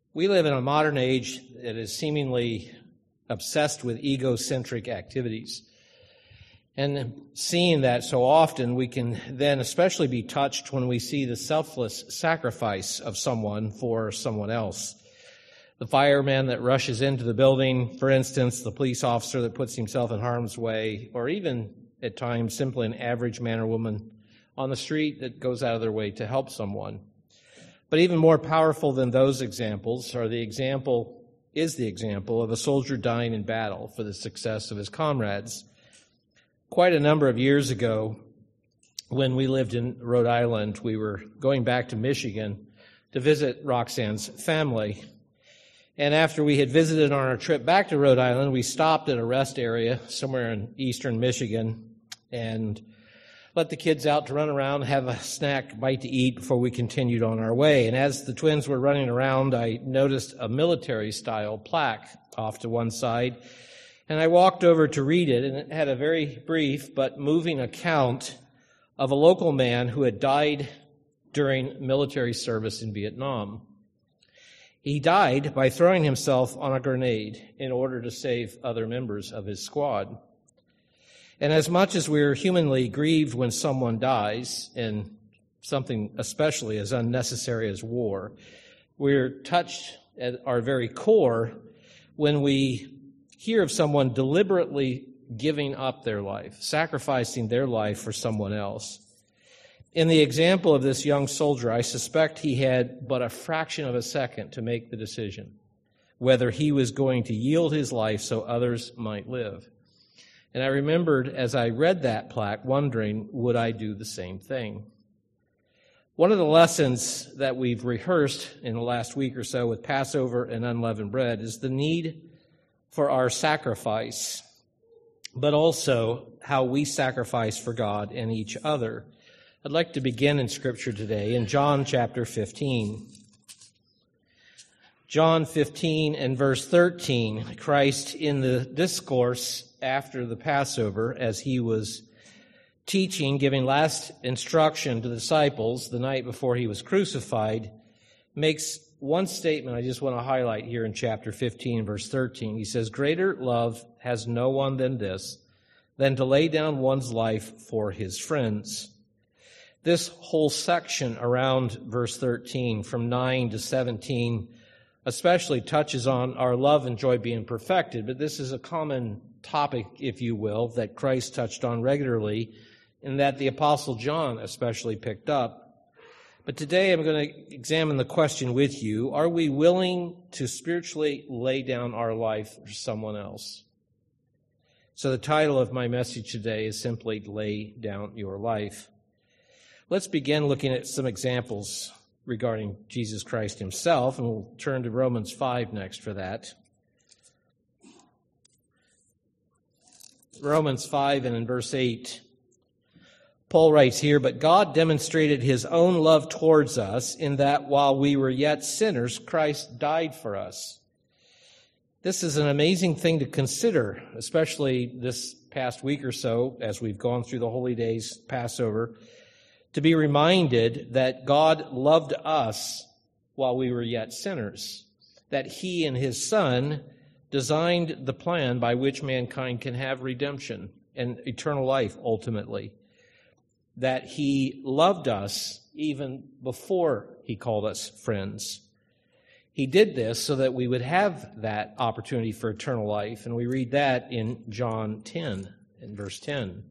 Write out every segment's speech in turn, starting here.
We live in a modern age that is seemingly obsessed with egocentric activities. And seeing that so often, we can then especially be touched when we see the selfless sacrifice of someone for someone else. The fireman that rushes into the building, for instance, the police officer that puts himself in harm's way, or even at times simply an average man or woman on the street that goes out of their way to help someone. But even more powerful than those examples is the example of a soldier dying in battle for the success of his comrades. Quite a number of years ago, when we lived in Rhode Island, we were going back to Michigan to visit Roxanne's family. And after we had visited on our trip back to Rhode Island, we stopped at a rest area somewhere in eastern Michigan and let the kids out to run around, have a snack bite to eat before we continued on our way. And as the twins were running around, I noticed a military-style plaque off to one side. And I walked over to read it, and it had a very brief but moving account of a local man who had died during military service in Vietnam. He died by throwing himself on a grenade in order to save other members of his squad. And as much as we're humanly grieved when someone dies, and something especially as unnecessary as war, we're touched at our very core when we hear of someone deliberately giving up their life, sacrificing their life for someone else. In the example of this young soldier, I suspect he had but a fraction of a second to make the decision whether he was going to yield his life so others might live. And I remembered as I read that plaque wondering, would I do the same thing? One of the lessons that we've rehearsed in the last week or so with Passover and unleavened bread is the need for our sacrifice, but also how we sacrifice for God and each other. I'd like to begin in Scripture today in John chapter 15. John 15 and verse 13, Christ in the discourse after the Passover, as he was teaching, giving last instruction to the disciples the night before he was crucified, makes one statement I just want to highlight here in chapter 15, verse 13. He says, "Greater love has no one than this, than to lay down one's life for his friends." This whole section around verse 13, from 9 to 17, especially touches on our love and joy being perfected, but this is a common topic, if you will, that Christ touched on regularly and that the Apostle John especially picked up. But today I'm going to examine the question with you, are we willing to spiritually lay down our life for someone else? So the title of my message today is simply Lay Down Your Life. Let's begin looking at some examples regarding Jesus Christ himself, and we'll turn to Romans 5 next for that. Romans 5 and in verse 8, Paul writes here, "But God demonstrated his own love towards us in that while we were yet sinners, Christ died for us." This is an amazing thing to consider, especially this past week or so as we've gone through the holy days, Passover, to be reminded that God loved us while we were yet sinners, that he and his Son designed the plan by which mankind can have redemption and eternal life ultimately, that he loved us even before he called us friends. He did this so that we would have that opportunity for eternal life, and we read that in John 10, in verse 10.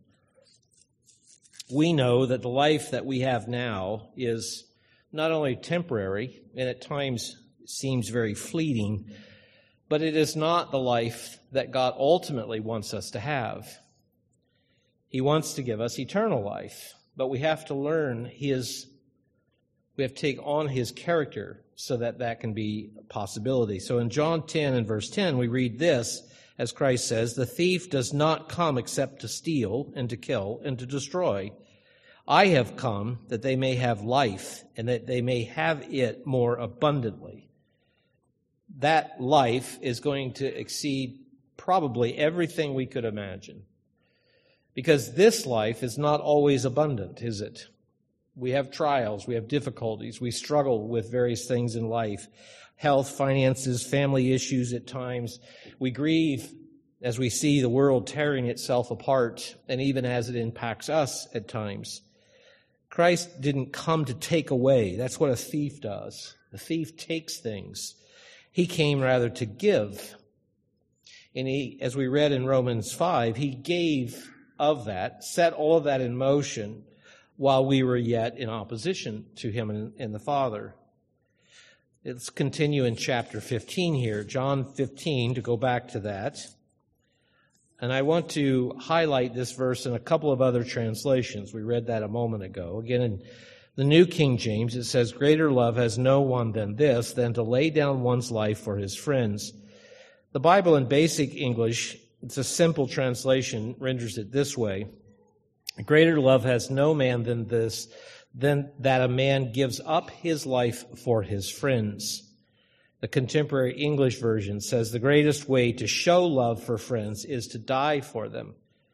We know that the life that we have now is not only temporary, and at times seems very fleeting, but it is not the life that God ultimately wants us to have. He wants to give us eternal life, but we have to learn we have to take on his character so that that can be a possibility. So in John 10 and verse 10, we read this, as Christ says, "The thief does not come except to steal and to kill and to destroy. I have come that they may have life and that they may have it more abundantly." That life is going to exceed probably everything we could imagine. Because this life is not always abundant, is it? We have trials, we have difficulties, we struggle with various things in life, health, finances, family issues at times. We grieve as we see the world tearing itself apart, and even as it impacts us at times. Christ didn't come to take away. That's what a thief does. The thief takes things. He came rather to give. And he, as we read in Romans 5, he gave of that, set all of that in motion while we were yet in opposition to him and the Father. Let's continue in chapter 15 here, John 15, to go back to that. And I want to highlight this verse in a couple of other translations. We read that a moment ago. Again, in the New King James, it says, "Greater love has no one than this, than to lay down one's life for his friends." The Bible in basic English, it's a simple translation, renders it this way: "Greater love has no man than this, than that a man gives up his life for his friends." The contemporary English version says the greatest way to show love for friends is to die for them.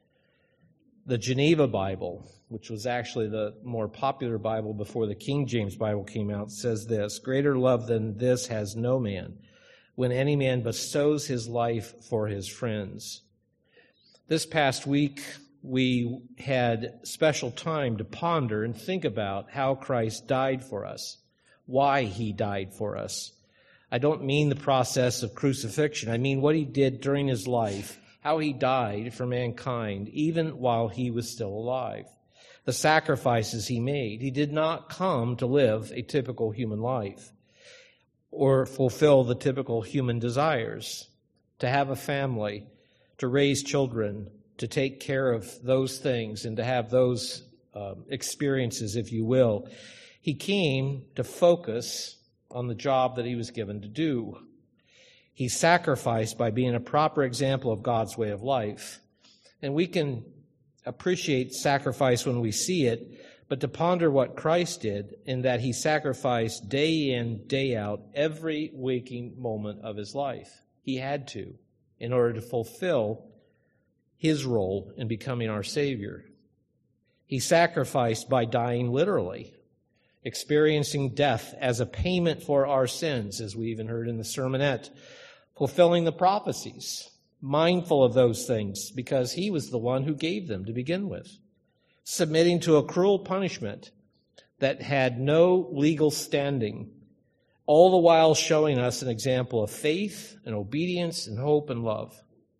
The Geneva Bible, which was actually the more popular Bible before the King James Bible came out, says this: "Greater love than this has no man, when any man bestows his life for his friends." This past week, we had special time to ponder and think about how Christ died for us, why he died for us. I don't mean the process of crucifixion. I mean what he did during his life, how he died for mankind, even while he was still alive. The sacrifices he made. He did not come to live a typical human life or fulfill the typical human desires, to have a family, to raise children, to take care of those things and to have those experiences, if you will. He came to focus on the job that he was given to do. He sacrificed by being a proper example of God's way of life. And we can appreciate sacrifice when we see it, but to ponder what Christ did in that he sacrificed day in, day out, every waking moment of his life. He had to, in order to fulfill his role in becoming our Savior. He sacrificed by dying literally, experiencing death as a payment for our sins, as we even heard in the sermonette, fulfilling the prophecies, mindful of those things because he was the one who gave them to begin with, submitting to a cruel punishment that had no legal standing, all the while showing us an example of faith and obedience and hope and love.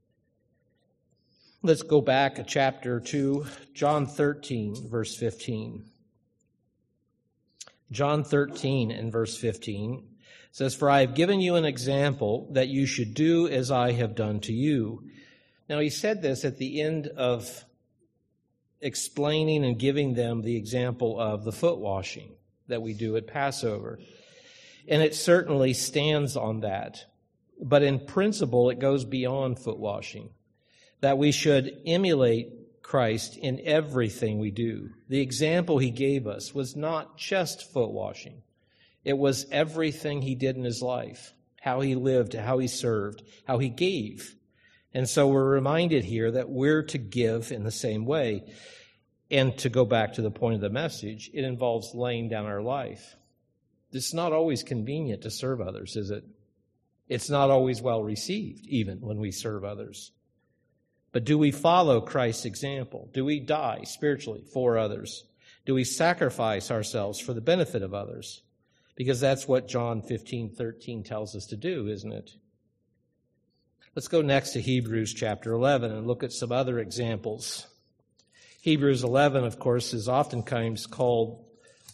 Let's go back a chapter to John 13, verse 15. John 13 and verse 15 says, "For I have given you an example that you should do as I have done to you." Now he said this at the end of explaining and giving them the example of the foot washing that we do at Passover. And it certainly stands on that. But in principle, it goes beyond foot washing, that we should emulate Christ in everything we do. The example he gave us was not just foot washing. It was everything he did in his life, how he lived, how he served, how he gave. And so we're reminded here that we're to give in the same way. And to go back to the point of the message, it involves laying down our life. It's not always convenient to serve others, is it? It's not always well received, even when we serve others. But do we follow Christ's example? Do we die spiritually for others? Do we sacrifice ourselves for the benefit of others? Because that's what John 15:13 tells us to do, isn't it? Let's go next to Hebrews chapter 11 and look at some other examples. Hebrews 11, of course, is oftentimes called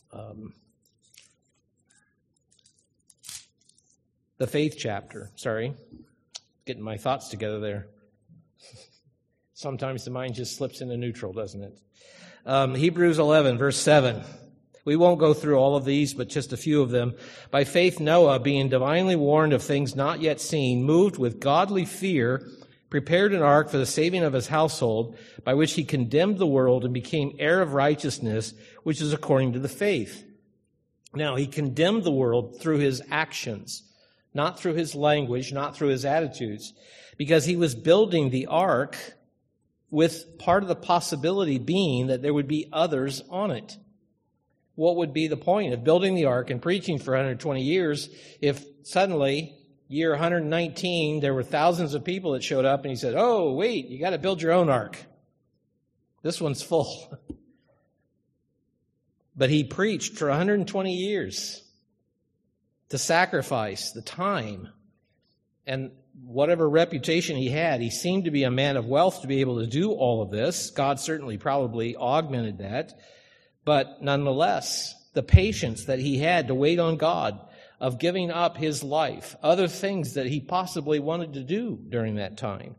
the faith chapter. Sorry, getting my thoughts together there. Sometimes the mind just slips into neutral, doesn't it? Hebrews 11, verse 7. We won't go through all of these, but just a few of them. "By faith Noah, being divinely warned of things not yet seen, moved with godly fear, prepared an ark for the saving of his household, by which he condemned the world and became heir of righteousness, which is according to the faith." Now, he condemned the world through his actions, not through his language, not through his attitudes, because he was building the ark with part of the possibility being that there would be others on it. What would be the point of building the ark and preaching for 120 years if suddenly, year 119, there were thousands of people that showed up and he said, oh, wait, you got to build your own ark. This one's full. But he preached for 120 years. The sacrifice, the time, and whatever reputation he had, he seemed to be a man of wealth to be able to do all of this. God certainly probably augmented that. But nonetheless, the patience that he had to wait on God, of giving up his life, other things that he possibly wanted to do during that time.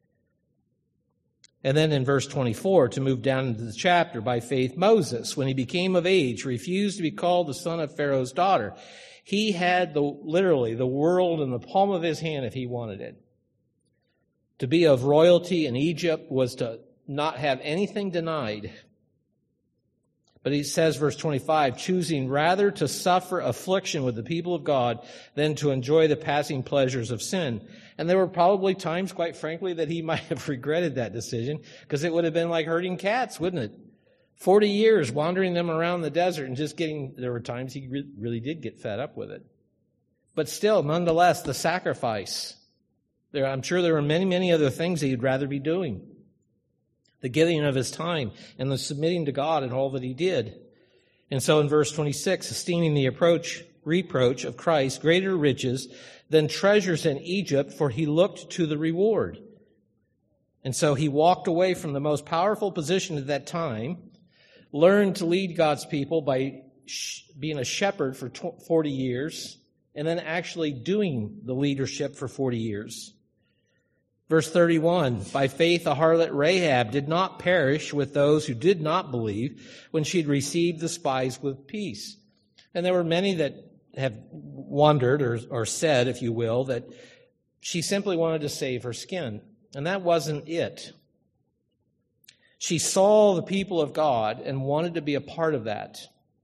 And then in verse 24, to move down into the chapter, by faith Moses, when he became of age, refused to be called the son of Pharaoh's daughter. He had literally the world in the palm of his hand if he wanted it. To be of royalty in Egypt was to not have anything denied. But he says, verse 25, choosing rather to suffer affliction with the people of God than to enjoy the passing pleasures of sin. And there were probably times, quite frankly, that he might have regretted that decision, because it would have been like herding cats, wouldn't it? 40 years wandering them around the desert and just there were times he really did get fed up with it. But still, nonetheless, the sacrifice. I'm sure there were many, many other things he'd rather be doing. The giving of his time and the submitting to God in all that he did. And so in verse 26, esteeming the reproach of Christ greater riches than treasures in Egypt, for he looked to the reward. And so he walked away from the most powerful position at that time, learned to lead God's people by being a shepherd for 40 years, and then actually doing the leadership for 40 years. Verse 31, by faith the harlot Rahab did not perish with those who did not believe when she had received the spies with peace. And there were many that have wondered or said, if you will, that she simply wanted to save her skin. And that wasn't it. She saw the people of God and wanted to be a part of that.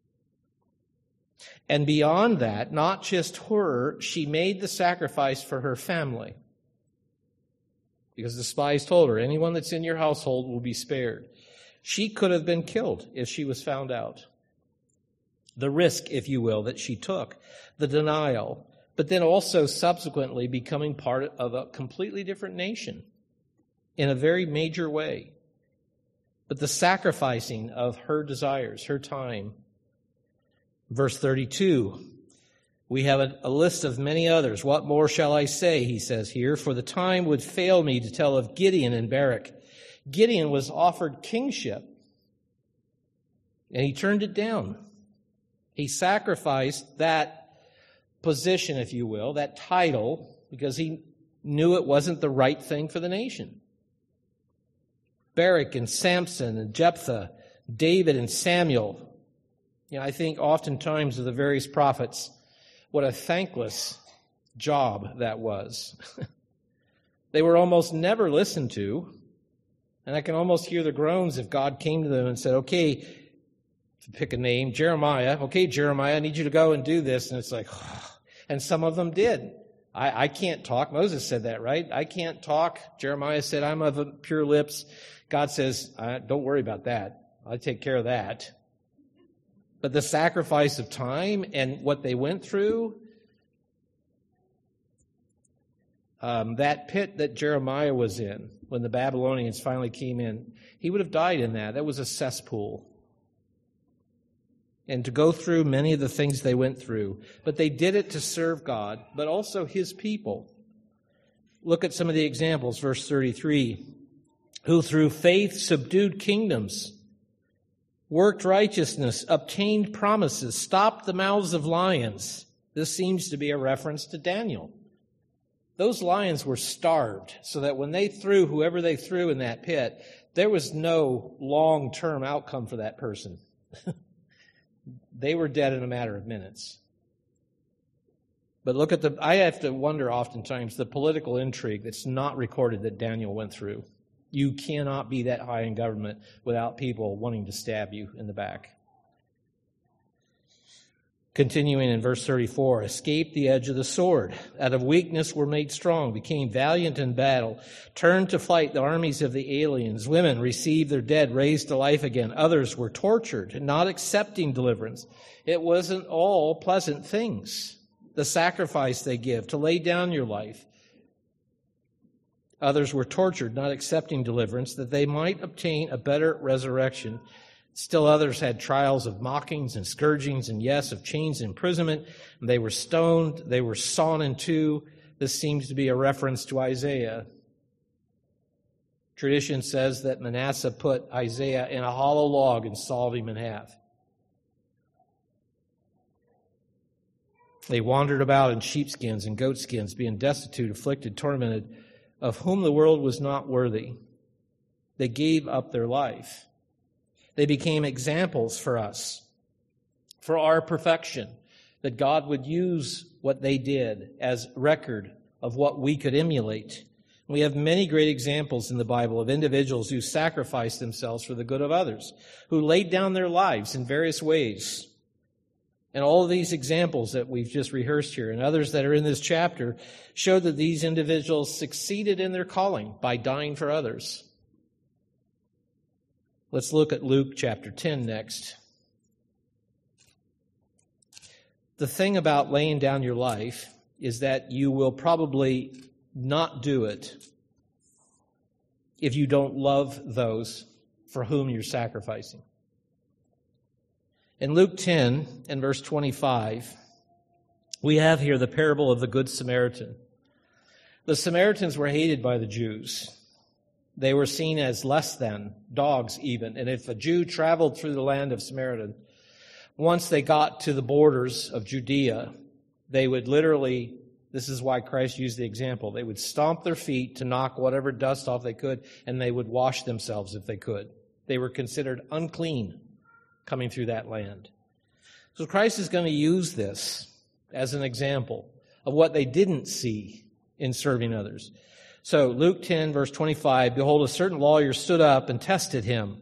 And beyond that, not just her, she made the sacrifice for her family. Because the spies told her, anyone that's in your household will be spared. She could have been killed if she was found out. The risk, if you will, that she took, the denial, but then also subsequently becoming part of a completely different nation in a very major way. But the sacrificing of her desires, her time. Verse 32, we have a list of many others. What more shall I say, he says here, for the time would fail me to tell of Gideon and Barak. Gideon was offered kingship, and he turned it down. He sacrificed that position, if you will, that title, because he knew it wasn't the right thing for the nation. Barak and Samson and Jephthah, David and Samuel. I think oftentimes of the various prophets, what a thankless job that was. They were almost never listened to. And I can almost hear the groans if God came to them and said, okay, to pick a name, Jeremiah. Okay, Jeremiah, I need you to go and do this. And it's like, and some of them did. I can't talk. Moses said that, right? I can't talk. Jeremiah said, I'm of pure lips. God says, don't worry about that. I'll take care of that. But the sacrifice of time and what they went through, that pit that Jeremiah was in when the Babylonians finally came in, he would have died in that. That was a cesspool. And to go through many of the things they went through. But they did it to serve God, but also his people. Look at some of the examples. Verse 33, who through faith subdued kingdoms, worked righteousness, obtained promises, stopped the mouths of lions. This seems to be a reference to Daniel. Those lions were starved, so that when they threw whoever they threw in that pit, there was no long-term outcome for that person. They were dead in a matter of minutes. But look at I have to wonder oftentimes the political intrigue that's not recorded that Daniel went through. You cannot be that high in government without people wanting to stab you in the back. Continuing in verse 34, escaped the edge of the sword. Out of weakness were made strong, became valiant in battle, turned to flight the armies of the aliens. Women received their dead, raised to life again. Others were tortured, not accepting deliverance. It wasn't all pleasant things. The sacrifice they give, to lay down your life. Others were tortured, not accepting deliverance, that they might obtain a better resurrection. Still others had trials of mockings and scourgings, and yes, of chains and imprisonment. And they were stoned, they were sawn in two. This seems to be a reference to Isaiah. Tradition says that Manasseh put Isaiah in a hollow log and sawed him in half. They wandered about in sheepskins and goatskins, being destitute, afflicted, tormented, of whom the world was not worthy. They gave up their life. They became examples for us, for our perfection, that God would use what they did as record of what we could emulate. We have many great examples in the Bible of individuals who sacrificed themselves for the good of others, who laid down their lives in various ways. And all of these examples that we've just rehearsed here and others that are in this chapter show that these individuals succeeded in their calling by dying for others. Let's look at Luke chapter 10 next. The thing about laying down your life is that you will probably not do it if you don't love those for whom you're sacrificing. In Luke 10 and verse 25, we have here the parable of the Good Samaritan. The Samaritans were hated by the Jews. They were seen as less than, dogs even. And if a Jew traveled through the land of Samaria, once they got to the borders of Judea, they would literally, this is why Christ used the example, they would stomp their feet to knock whatever dust off they could, and they would wash themselves if they could. They were considered unclean coming through that land. So Christ is going to use this as an example of what they didn't see in serving others. So Luke 10, verse 25, behold, a certain lawyer stood up and testing him.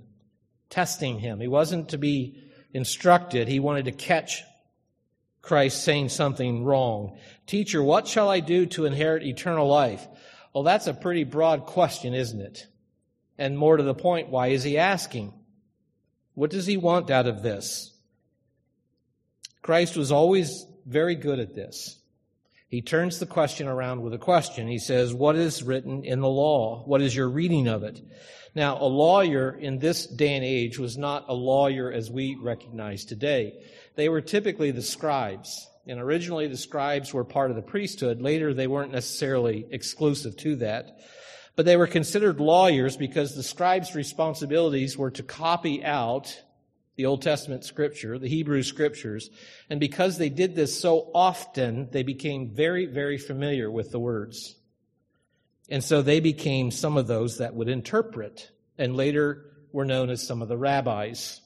He wasn't to be instructed. He wanted to catch Christ saying something wrong. Teacher, what shall I do to inherit eternal life? Well, that's a pretty broad question, isn't it? And more to the point, why is he asking? What does he want out of this? Christ was always very good at this. He turns the question around with a question. He says, what is written in the law? What is your reading of it? Now, a lawyer in this day and age was not a lawyer as we recognize today. They were typically the scribes. And originally the scribes were part of the priesthood. Later they weren't necessarily exclusive to that. But they were considered lawyers because the scribes' responsibilities were to copy out the Old Testament scripture, the Hebrew scriptures. And because they did this so often, they became very, very familiar with the words. And so they became some of those that would interpret, and later were known as some of the rabbis.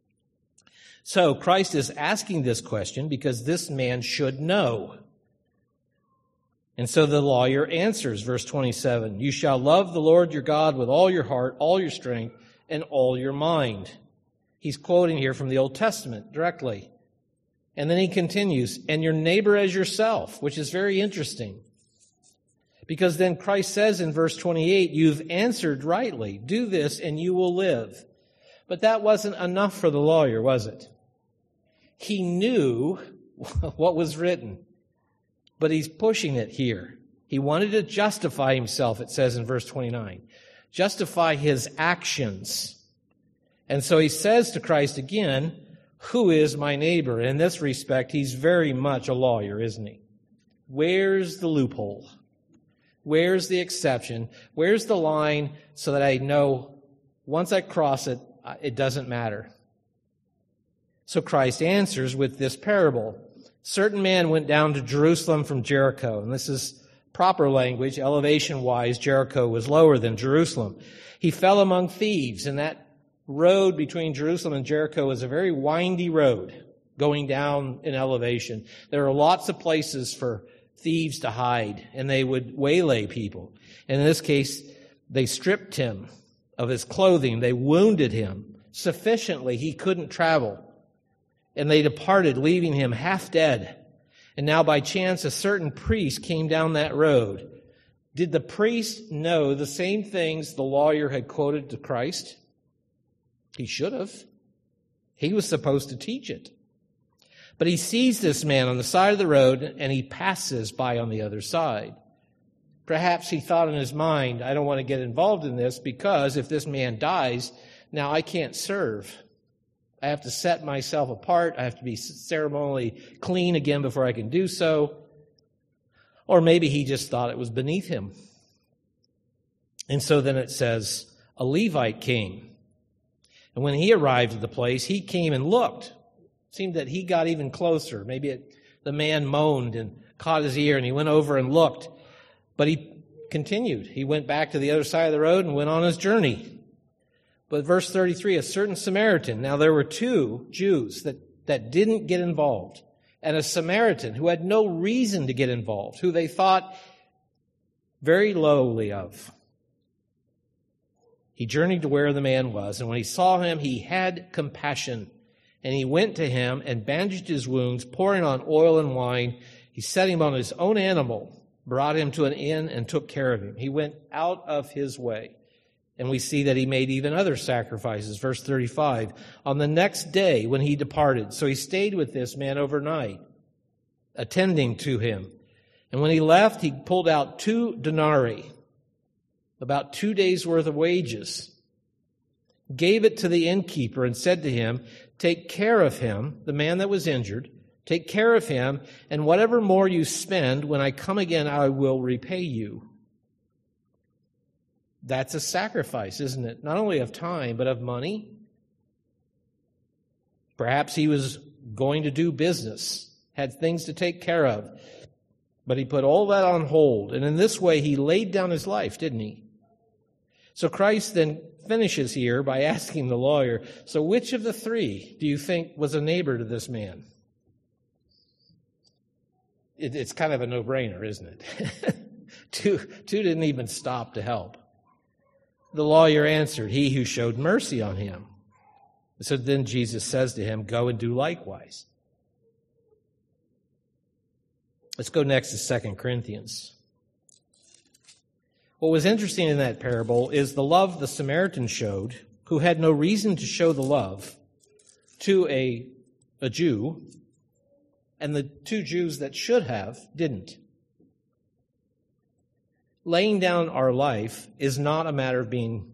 So Christ is asking this question because this man should know. And so the lawyer answers, verse 27, you shall love the Lord your God with all your heart, all your strength, and all your mind. He's quoting here from the Old Testament directly. And then he continues, and your neighbor as yourself, which is very interesting. Because then Christ says in verse 28, you've answered rightly. Do this and you will live. But that wasn't enough for the lawyer, was it? He knew what was written, but he's pushing it here. He wanted to justify himself, it says in verse 29. Justify his actions. And so he says to Christ again, who is my neighbor? In this respect, he's very much a lawyer, isn't he? Where's the loophole? Where's the exception? Where's the line so that I know once I cross it, it doesn't matter? So Christ answers with this parable. Certain man went down to Jerusalem from Jericho, and this is proper language. Elevation-wise, Jericho was lower than Jerusalem. He fell among thieves, and that road between Jerusalem and Jericho is a very windy road going down in elevation. There are lots of places for thieves to hide, and they would waylay people. And in this case, they stripped him of his clothing. They wounded him sufficiently he couldn't travel. And they departed, leaving him half dead. And now by chance a certain priest came down that road. Did the priest know the same things the lawyer had quoted to Christ? He should have. He was supposed to teach it. But he sees this man on the side of the road, and he passes by on the other side. Perhaps he thought in his mind, I don't want to get involved in this because if this man dies, now I can't serve. I have to set myself apart. I have to be ceremonially clean again before I can do so. Or maybe he just thought it was beneath him. And so then it says, a Levite came. And when he arrived at the place, he came and looked. It seemed that he got even closer. Maybe the man moaned and caught his ear, and he went over and looked. But he continued. He went back to the other side of the road and went on his journey. But verse 33, a certain Samaritan. Now there were two Jews that didn't get involved, and a Samaritan who had no reason to get involved, who they thought very lowly of. He journeyed to where the man was, and when he saw him, he had compassion. And he went to him and bandaged his wounds, pouring on oil and wine. He set him on his own animal, brought him to an inn, and took care of him. He went out of his way. And we see that he made even other sacrifices. Verse 35, on the next day when he departed, so he stayed with this man overnight, attending to him. And when he left, he pulled out 2 denarii, about 2 days' worth of wages, gave it to the innkeeper and said to him, take care of him, the man that was injured, take care of him, and whatever more you spend, when I come again, I will repay you. That's a sacrifice, isn't it? Not only of time, but of money. Perhaps he was going to do business, had things to take care of, but he put all that on hold. And in this way, he laid down his life, didn't he? So Christ then finishes here by asking the lawyer, so which of the 3 do you think was a neighbor to this man? It's kind of a no-brainer, isn't it? Two didn't even stop to help. The lawyer answered, he who showed mercy on him. So then Jesus says to him, go and do likewise. Let's go next to 2 Corinthians. What was interesting in that parable is the love the Samaritan showed, who had no reason to show the love, to a Jew, and the 2 Jews that should have didn't. Laying down our life is not a matter of being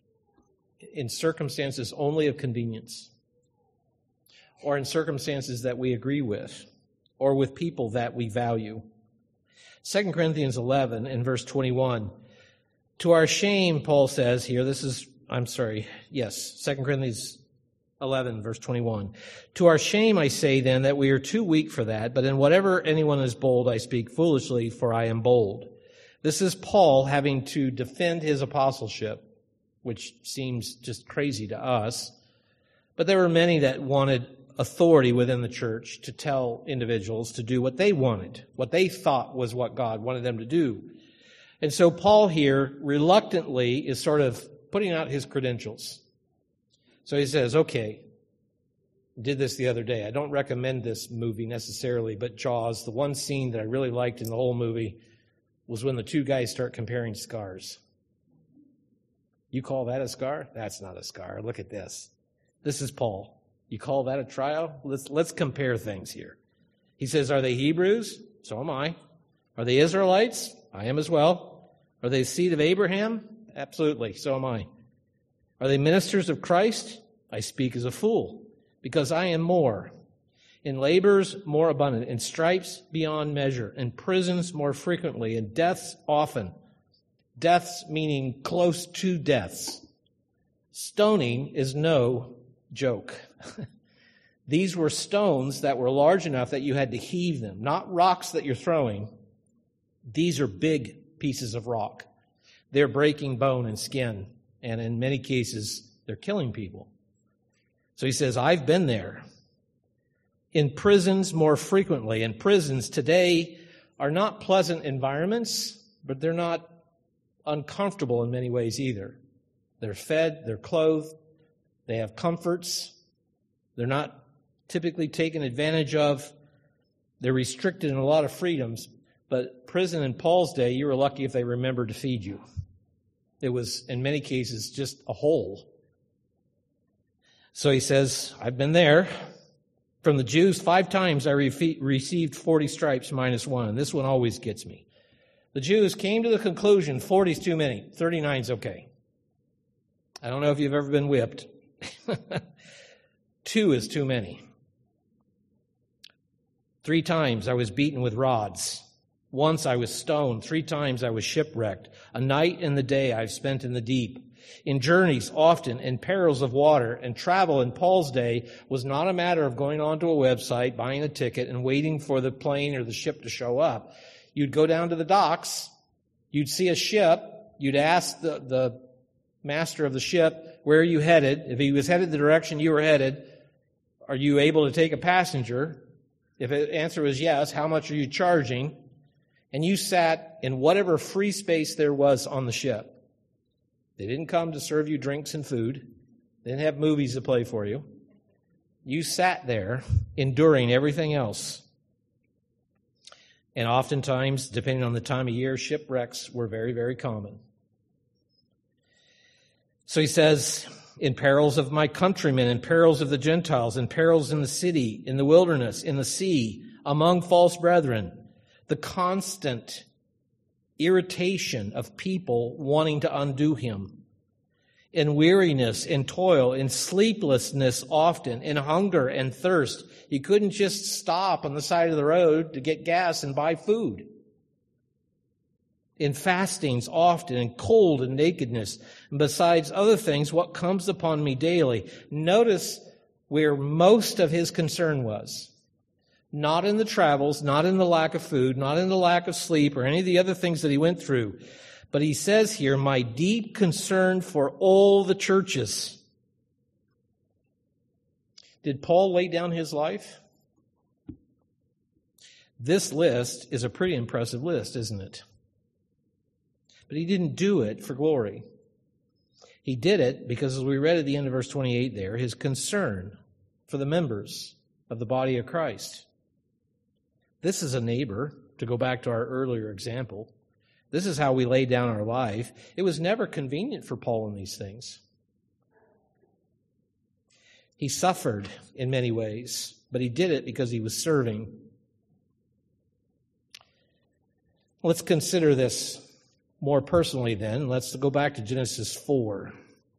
in circumstances only of convenience, or in circumstances that we agree with, or with people that we value. 2 Corinthians 11 in verse 21, to our shame, Paul says here, 2 Corinthians 11, verse 21. To our shame I say then that we are too weak for that, but in whatever anyone is bold, I speak foolishly, for I am bold. This is Paul having to defend his apostleship, which seems just crazy to us. But there were many that wanted authority within the church to tell individuals to do what they wanted, what they thought was what God wanted them to do. And so Paul here reluctantly is sort of putting out his credentials. So he says, okay, did this the other day. I don't recommend this movie necessarily, but Jaws, the one scene that I really liked in the whole movie was when the 2 guys start comparing scars. You call that a scar? That's not a scar. Look at this. This is Paul. You call that a trial? Let's compare things here. He says, are they Hebrews? So am I. Are they Israelites? I am as well. Are they the seed of Abraham? Absolutely. So am I. Are they ministers of Christ? I speak as a fool, because I am more. In labors more abundant, in stripes beyond measure, in prisons more frequently, in deaths often. Deaths meaning close to deaths. Stoning is no joke. These were stones that were large enough that you had to heave them, not rocks that you're throwing. These are big pieces of rock. They're breaking bone and skin, and in many cases, they're killing people. So he says, I've been there. In prisons more frequently. And prisons today are not pleasant environments, but they're not uncomfortable in many ways either. They're fed, they're clothed, they have comforts. They're not typically taken advantage of. They're restricted in a lot of freedoms. But prison in Paul's day, you were lucky if they remembered to feed you. It was, in many cases, just a hole. So he says, I've been there. From the Jews, 5 times I received 40 stripes minus 1. This one always gets me. The Jews came to the conclusion 40 is too many. 39 is okay. I don't know if you've ever been whipped. 2 is too many. 3 times I was beaten with rods. Once I was stoned. 3 times I was shipwrecked. A night and the day I've spent in the deep. In journeys often, in perils of water, and travel in Paul's day was not a matter of going onto a website, buying a ticket, and waiting for the plane or the ship to show up. You'd go down to the docks, you'd see a ship, you'd ask the master of the ship, where are you headed? If he was headed the direction you were headed, are you able to take a passenger? If the answer was yes, how much are you charging? And you sat in whatever free space there was on the ship. They didn't come to serve you drinks and food. They didn't have movies to play for you. You sat there enduring everything else. And oftentimes, depending on the time of year, shipwrecks were very, very common. So he says, in perils of my countrymen, in perils of the Gentiles, in perils in the city, in the wilderness, in the sea, among false brethren, the constant irritation of people wanting to undo him, in weariness, in toil, in sleeplessness often, in hunger and thirst. He couldn't just stop on the side of the road to get gas and buy food. In fastings often, in cold and nakedness, and besides other things, what comes upon me daily. Notice where most of his concern was. Not in the travels, not in the lack of food, not in the lack of sleep, or any of the other things that he went through. But he says here, my deep concern for all the churches. Did Paul lay down his life? This list is a pretty impressive list, isn't it? But he didn't do it for glory. He did it because, as we read at the end of verse 28 there, his concern for the members of the body of Christ. This is a neighbor, to go back to our earlier example. This is how we lay down our life. It was never convenient for Paul in these things. He suffered in many ways, but he did it because he was serving. Let's consider this more personally then. Let's go back to Genesis 4.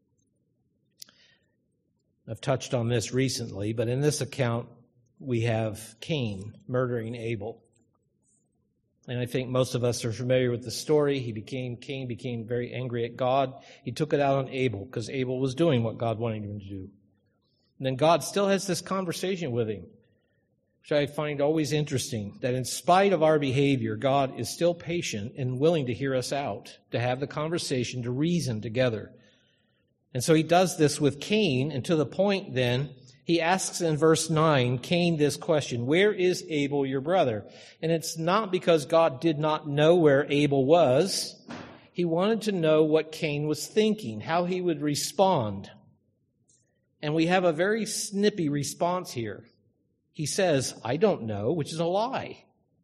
I've touched on this recently, but in this account, we have Cain murdering Abel. And I think most of us are familiar with the story. Cain became very angry at God. He took it out on Abel because Abel was doing what God wanted him to do. And then God still has this conversation with him, which I find always interesting, that in spite of our behavior, God is still patient and willing to hear us out, to have the conversation, to reason together. And so he does this with Cain, and to the point then, he asks in verse 9, Cain this question, where is Abel your brother? And it's not because God did not know where Abel was. He wanted to know what Cain was thinking, how he would respond. And we have a very snippy response here. He says, I don't know, which is a lie.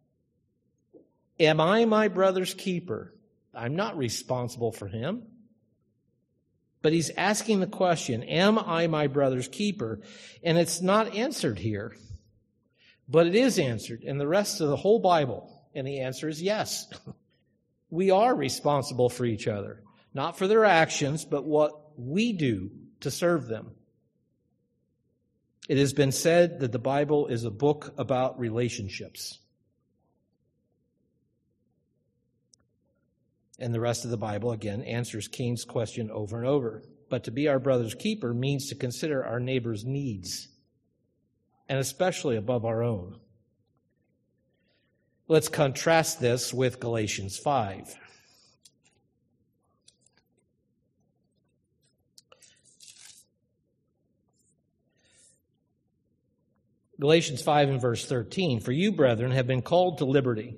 Am I my brother's keeper? I'm not responsible for him. But he's asking the question, am I my brother's keeper? And it's not answered here. But it is answered in the rest of the whole Bible. And the answer is yes. We are responsible for each other. Not for their actions, but what we do to serve them. It has been said that the Bible is a book about relationships. And the rest of the Bible, again, answers Cain's question over and over. But to be our brother's keeper means to consider our neighbor's needs, and especially above our own. Let's contrast this with Galatians 5. Galatians 5 and verse 13, for you, brethren, have been called to liberty.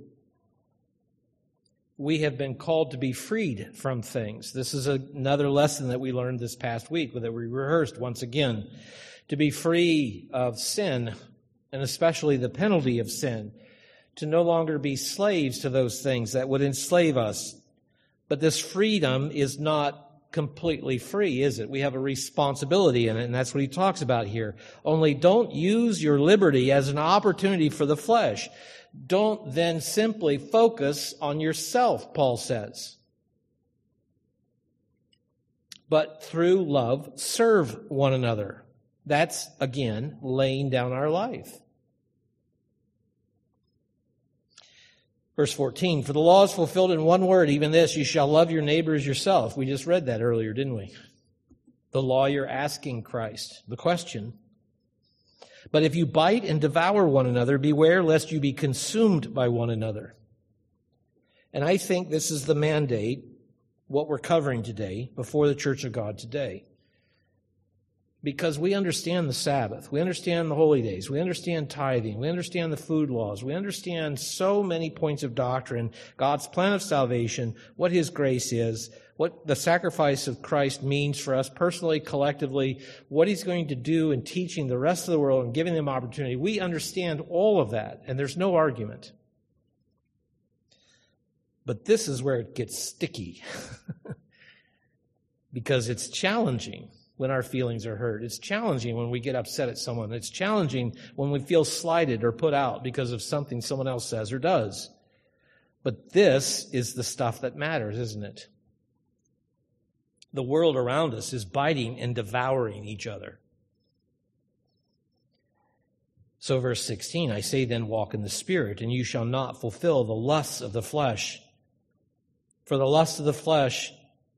We have been called to be freed from things. This is another lesson that we learned this past week, that we rehearsed once again. to be free of sin, and especially the penalty of sin, to no longer be slaves to those things that would enslave us. But this freedom is not completely free, is it? We have a responsibility in it, and that's what he talks about here. Only don't use your liberty as an opportunity for the flesh. Don't then simply focus on yourself, Paul says. But through love, serve one another. That's, again, laying down our life. Verse 14, for the law is fulfilled in one word, even this, you shall love your neighbor as yourself. We just read that earlier, didn't we? The law you're asking Christ. The question. But if you bite and devour one another, beware lest you be consumed by one another. And I think this is the mandate, what we're covering today, before the Church of God today. Because we understand the Sabbath, we understand the holy days, we understand tithing, we understand the food laws, we understand so many points of doctrine, God's plan of salvation, what His grace is, what the sacrifice of Christ means for us personally, collectively, what He's going to do in teaching the rest of the world and giving them opportunity. We understand all of that, and there's no argument. But this is where it gets sticky, because it's challenging when our feelings are hurt. It's challenging when we get upset at someone. It's challenging when we feel slighted or put out because of something someone else says or does. But this is the stuff that matters, isn't it? The world around us is biting and devouring each other. So verse 16, I say then walk in the Spirit, and you shall not fulfill the lusts of the flesh. For the lust of the flesh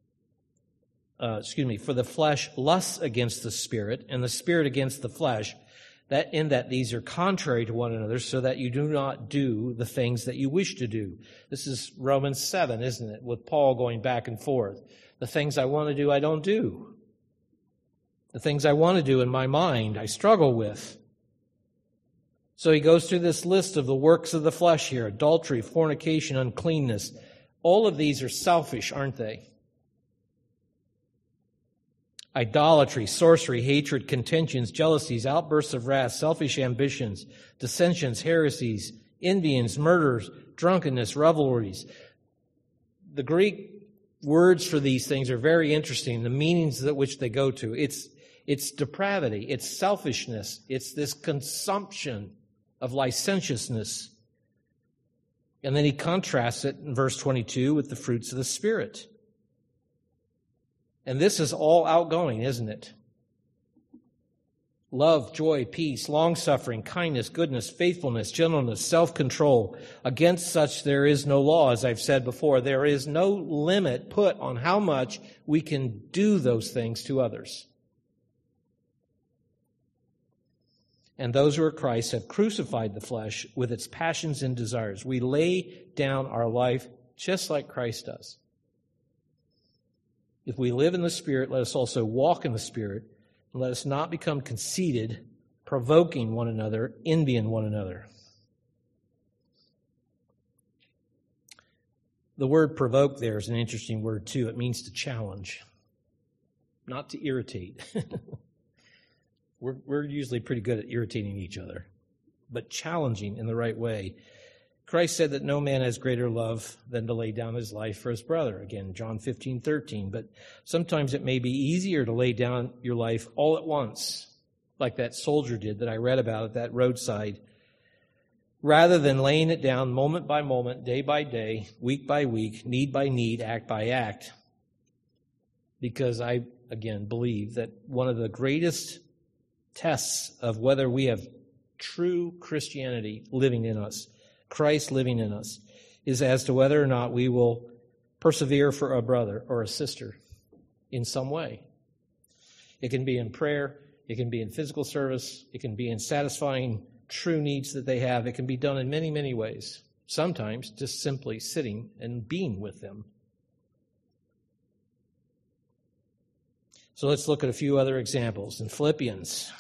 for the flesh lusts against the Spirit, and the Spirit against the flesh, that these are contrary to one another, so that you do not do the things that you wish to do. This is Romans 7, isn't it? With Paul going back and forth. The things I want to do, I don't do. The things I want to do in my mind, I struggle with. So he goes through this list of the works of the flesh here: adultery, fornication, uncleanness. All of these are selfish, aren't they? Idolatry, sorcery, hatred, contentions, jealousies, outbursts of wrath, selfish ambitions, dissensions, heresies, envyings, murders, drunkenness, revelries. The Greek words for these things are very interesting, the meanings at which they go to. It's depravity, it's selfishness, it's this consumption of licentiousness. And then he contrasts it in verse 22 with the fruits of the Spirit. And this is all outgoing, isn't it? Love, joy, peace, long-suffering, kindness, goodness, faithfulness, gentleness, self-control. Against such there is no law, as I've said before. There is no limit put on how much we can do those things to others. And those who are Christ have crucified the flesh with its passions and desires. We lay down our life just like Christ does. If we live in the Spirit, let us also walk in the Spirit, and let us not become conceited, provoking one another, envying one another. The word provoke there is an interesting word too. It means to challenge, not to irritate. We're usually pretty good at irritating each other, but challenging in the right way. Christ said that no man has greater love than to lay down his life for his brother. Again, John 15:13. But sometimes it may be easier to lay down your life all at once, like that soldier did that I read about at that roadside, rather than laying it down moment by moment, day by day, week by week, need by need, act by act. Because I, again, believe that one of the greatest tests of whether we have true Christianity living in us, Christ living in us, is as to whether or not we will persevere for a brother or a sister in some way. It can be in prayer, it can be in physical service, it can be in satisfying true needs that they have. It can be done in many, many ways. Sometimes just simply sitting and being with them. So let's look at a few other examples. In Philippians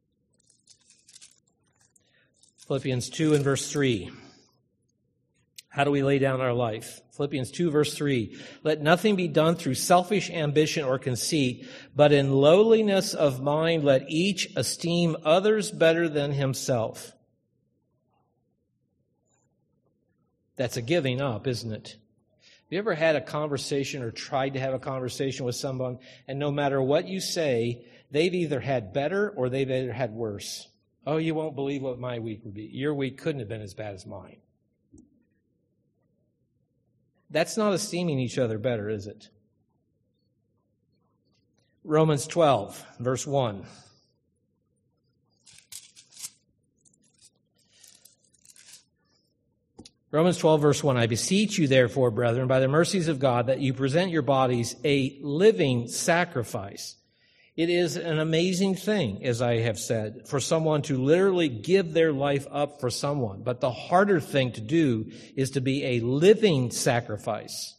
2 and verse 3. How do we lay down our life? Philippians 2, verse 3. Let nothing be done through selfish ambition or conceit, but in lowliness of mind let each esteem others better than himself. That's a giving up, isn't it? Have you ever had a conversation or tried to have a conversation with someone, and no matter what you say, they've either had better or they've either had worse? Oh, you won't believe what my week would be. Your week couldn't have been as bad as mine. That's not esteeming each other better, is it? Romans 12, verse 1. Romans 12, verse 1. I beseech you, therefore, brethren, by the mercies of God, that you present your bodies a living sacrifice. It is an amazing thing, as I have said, for someone to literally give their life up for someone. But the harder thing to do is to be a living sacrifice,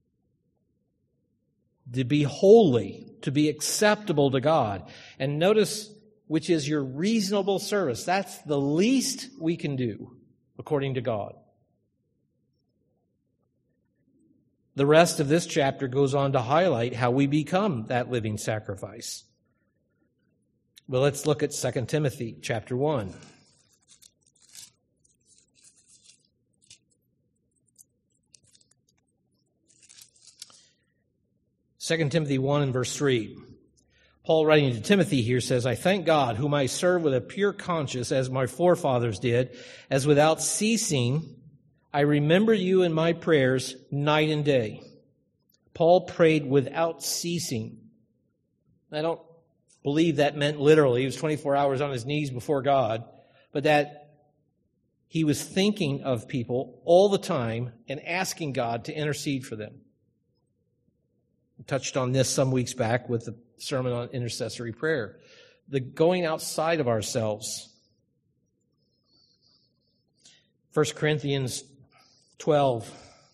to be holy, to be acceptable to God. And notice, which is your reasonable service. That's the least we can do, according to God. The rest of this chapter goes on to highlight how we become that living sacrifice. Well, let's look at 2 Timothy chapter 1. Second Timothy 1 and verse 3. Paul, writing to Timothy here, says, I thank God, whom I serve with a pure conscience, as my forefathers did, as without ceasing I remember you in my prayers night and day. Paul prayed without ceasing. I don't believe that meant literally. He was 24 hours on his knees before God, but that he was thinking of people all the time and asking God to intercede for them. We touched on this some weeks back with the sermon on intercessory prayer. The going outside of ourselves. 1 Corinthians 12.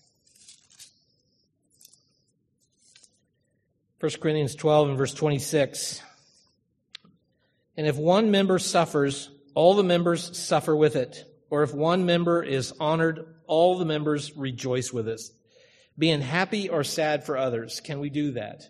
1 Corinthians 12 and verse 26. And if one member suffers, all the members suffer with it. Or if one member is honored, all the members rejoice with it. Being happy or sad for others. Can we do that?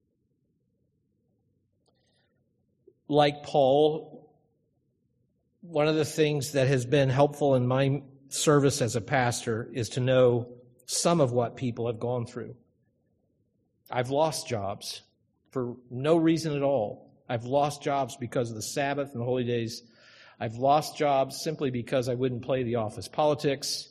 Like Paul, one of the things that has been helpful in my service as a pastor is to know some of what people have gone through. I've lost jobs for no reason at all. I've lost jobs because of the Sabbath and the holy days. I've lost jobs simply because I wouldn't play the office politics.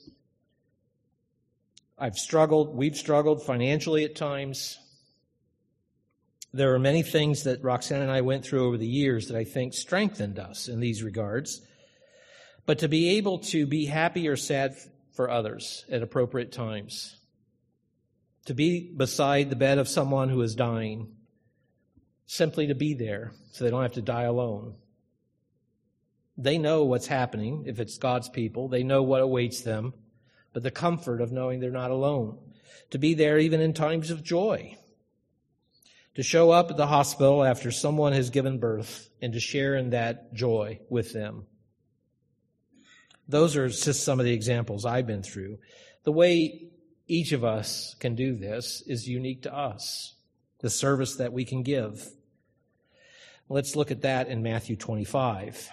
We've struggled financially at times. There are many things that Roxanne and I went through over the years that I think strengthened us in these regards. But to be able to be happy or sad for others at appropriate times, to be beside the bed of someone who is dying, simply to be there so they don't have to die alone. They know what's happening. If it's God's people, they know what awaits them, but the comfort of knowing they're not alone. To be there even in times of joy. To show up at the hospital after someone has given birth and to share in that joy with them. Those are just some of the examples I've been through. The way each of us can do this is unique to us, the service that we can give. Let's look at that in Matthew 25.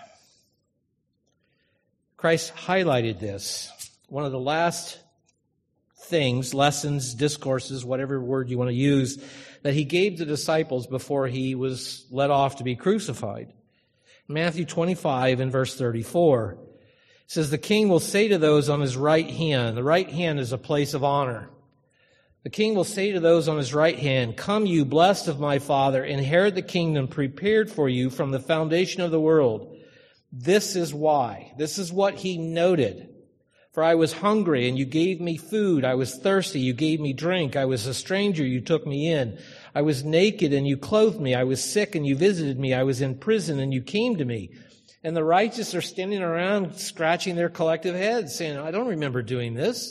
Christ highlighted this. One of the last things, lessons, discourses, whatever word you want to use, that he gave the disciples before he was led off to be crucified. Matthew 25 and verse 34 says, the king will say to those on his right hand, the right hand is a place of honor. The king will say to those on his right hand, come you blessed of my Father, inherit the kingdom prepared for you from the foundation of the world. This is why. This is what he noted. For I was hungry, and you gave me food. I was thirsty, you gave me drink. I was a stranger, you took me in. I was naked, and you clothed me. I was sick, and you visited me. I was in prison, and you came to me. And the righteous are standing around scratching their collective heads, saying, I don't remember doing this.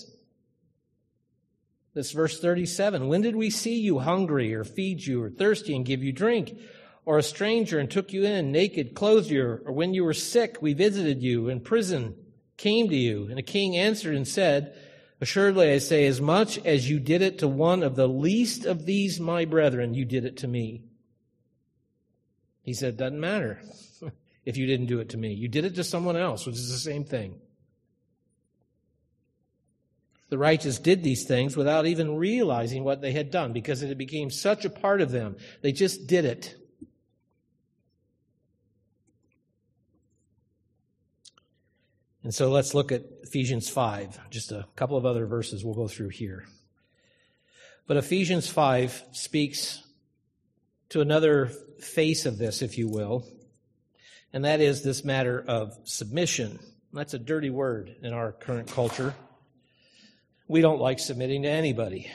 This verse 37, when did we see you hungry or feed you or thirsty and give you drink? Or a stranger and took you in, naked, clothed you? Or when you were sick, we visited you, in prison, came to you? And the king answered and said, Assuredly, I say, as much as you did it to one of the least of these my brethren, you did it to me. He said, it doesn't matter if you didn't do it to me. You did it to someone else, which is the same thing. The righteous did these things without even realizing what they had done, because it became such a part of them. They just did it. And so let's look at Ephesians 5. Just a couple of other verses we'll go through here. But Ephesians 5 speaks to another face of this, if you will, and that is this matter of submission. That's a dirty word in our current culture. We don't like submitting to anybody.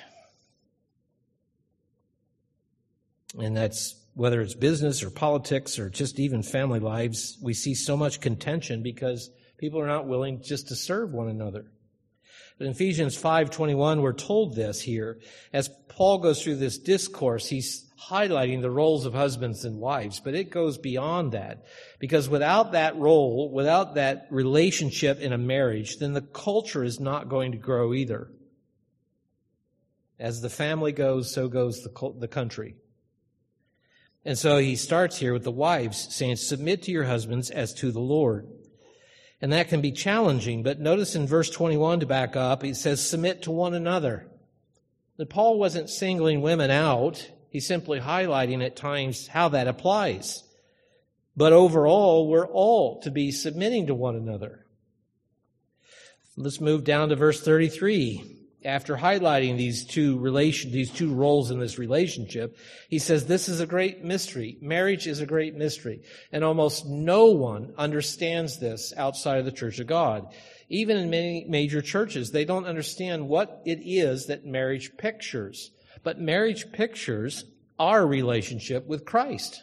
And that's whether it's business or politics or just even family lives, we see so much contention because people are not willing just to serve one another. But in Ephesians 5:21, we're told this here. As Paul goes through this discourse, he's highlighting the roles of husbands and wives, but it goes beyond that. Because without that role, without that relationship in a marriage, then the culture is not going to grow either. As the family goes, so goes the country. And so he starts here with the wives saying, submit to your husbands as to the Lord. And that can be challenging, but notice in verse 21 to back up, he says, submit to one another. But Paul wasn't singling women out. He's simply highlighting at times how that applies. But overall, we're all to be submitting to one another. Let's move down to verse 33. After highlighting these two roles in this relationship, he says this is a great mystery. Marriage is a great mystery. And almost no one understands this outside of the Church of God. Even in many major churches, they don't understand what it is that marriage pictures. But marriage pictures our relationship with Christ.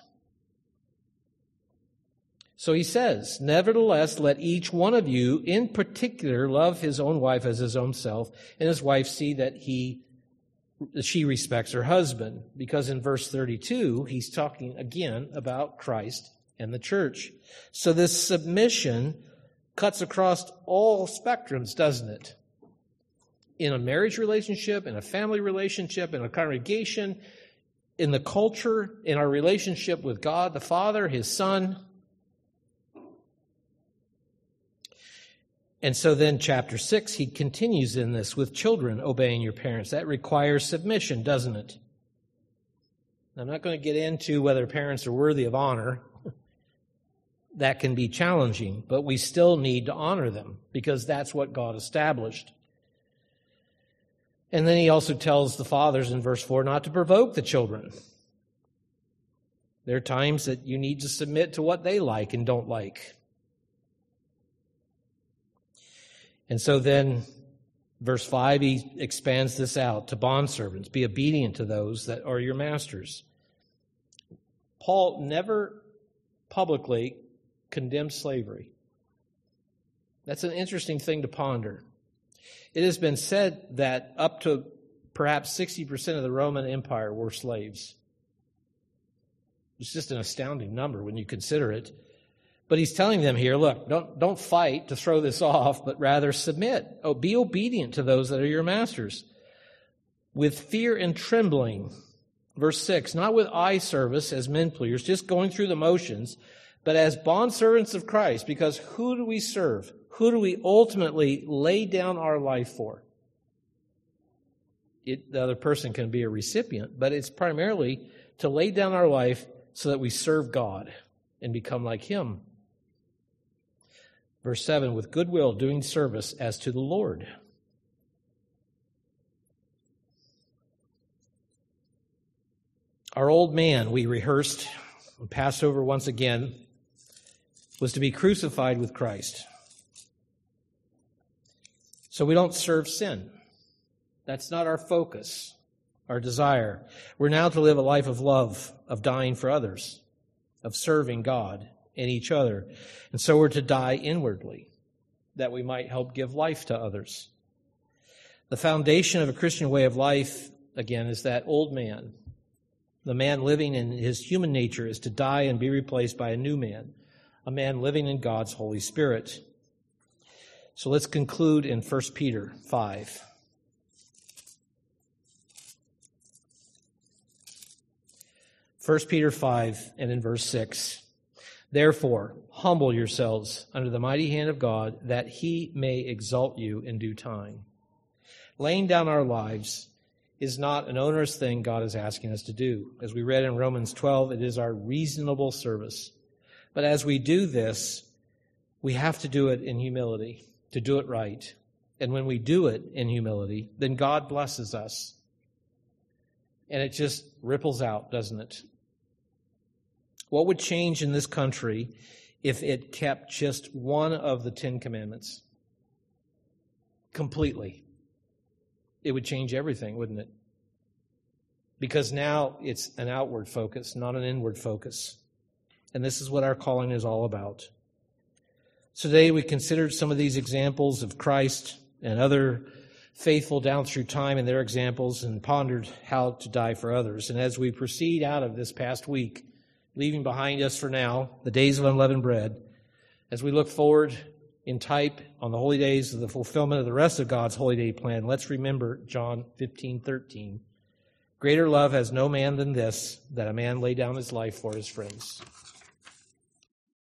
So he says, nevertheless, let each one of you in particular love his own wife as his own self, and his wife see that she respects her husband. Because in verse 32, he's talking again about Christ and the church. So this submission cuts across all spectrums, doesn't it? In a marriage relationship, in a family relationship, in a congregation, in the culture, in our relationship with God, the Father, His Son. And so then chapter 6, he continues in this with children obeying your parents. That requires submission, doesn't it? I'm not going to get into whether parents are worthy of honor. That can be challenging, but we still need to honor them because that's what God established. And then he also tells the fathers in verse 4 not to provoke the children. There are times that you need to submit to what they like and don't like. And so then, verse 5, he expands this out to bondservants. Be obedient to those that are your masters. Paul never publicly condemned slavery. That's an interesting thing to ponder. It has been said that up to perhaps 60% of the Roman Empire were slaves. It's just an astounding number when you consider it. But he's telling them here, look, don't fight to throw this off, but rather submit. Oh, be obedient to those that are your masters. With fear and trembling. Verse 6, not with eye service as men pleasers, just going through the motions, but as bondservants of Christ. Because who do we serve? Who do we ultimately lay down our life for? The other person can be a recipient, but it's primarily to lay down our life so that we serve God and become like Him. Verse 7, with goodwill doing service as to the Lord. Our old man, we rehearsed and passed over once again, was to be crucified with Christ. So we don't serve sin. That's not our focus, our desire. We're now to live a life of love, of dying for others, of serving God and each other. And so we're to die inwardly, that we might help give life to others. The foundation of a Christian way of life, again, is that old man. The man living in his human nature is to die and be replaced by a new man, a man living in God's Holy Spirit. So let's conclude in 1 Peter 5. 1 Peter 5 and in verse 6. Therefore, humble yourselves under the mighty hand of God, that he may exalt you in due time. Laying down our lives is not an onerous thing God is asking us to do. As we read in Romans 12, it is our reasonable service. But as we do this, we have to do it in humility, to do it right. And when we do it in humility, then God blesses us. And it just ripples out, doesn't it? What would change in this country if it kept just one of the 10 commandments? Completely. It would change everything, wouldn't it? Because now it's an outward focus, not an inward focus. And this is what our calling is all about. So today we considered some of these examples of Christ and other faithful down through time and their examples, and pondered how to die for others. And as we proceed out of this past week, leaving behind us for now the days of unleavened bread, as we look forward in type on the holy days of the fulfillment of the rest of God's holy day plan, let's remember John 15:13. Greater love has no man than this, that a man lay down his life for his friends.